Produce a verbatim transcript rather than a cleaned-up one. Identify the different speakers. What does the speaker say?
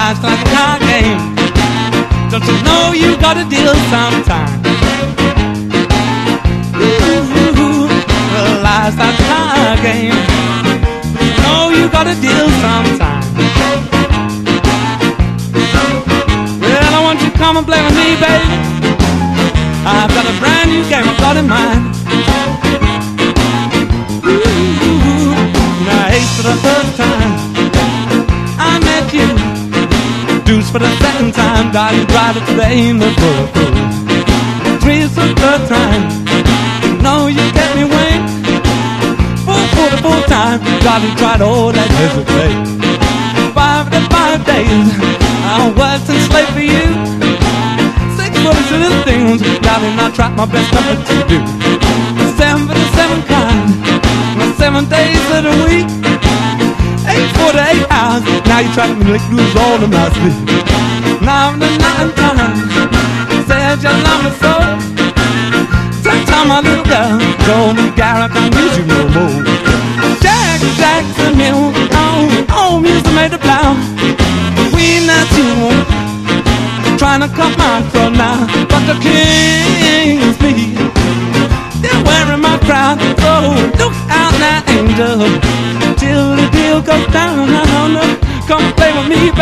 Speaker 1: life's like a card game. Don't you know you gotta deal sometime? Ooh, well, life's like a card game. You know you gotta deal sometime. Well, I want you to come and play with me, baby. I've got a brand new game I've got in mind. Ooh, now ace for the first time I met you, deuce for the second time, darling, drive it to the aim of the three's the third time. You know you kept me waiting. Four for the fourth time, darling, tried all that hesitate. Five to five days I worked and slaved for you. Six for the silly things, darling, I tried my best not to do. Seven for the seven kind, seven days of the week. Eight for the eight hours, now you try to make lose all of my sleep. Nine to nine times, said you love me so. Ten time my little girl told me, Gary, I can't use you no more. Jack Jackson Hill, oh, oh, music made the blow. We not two, trying to cut my throat now, but the king's me. They're wearing my crown, so look out now, angel, till the deal goes down. I don't know.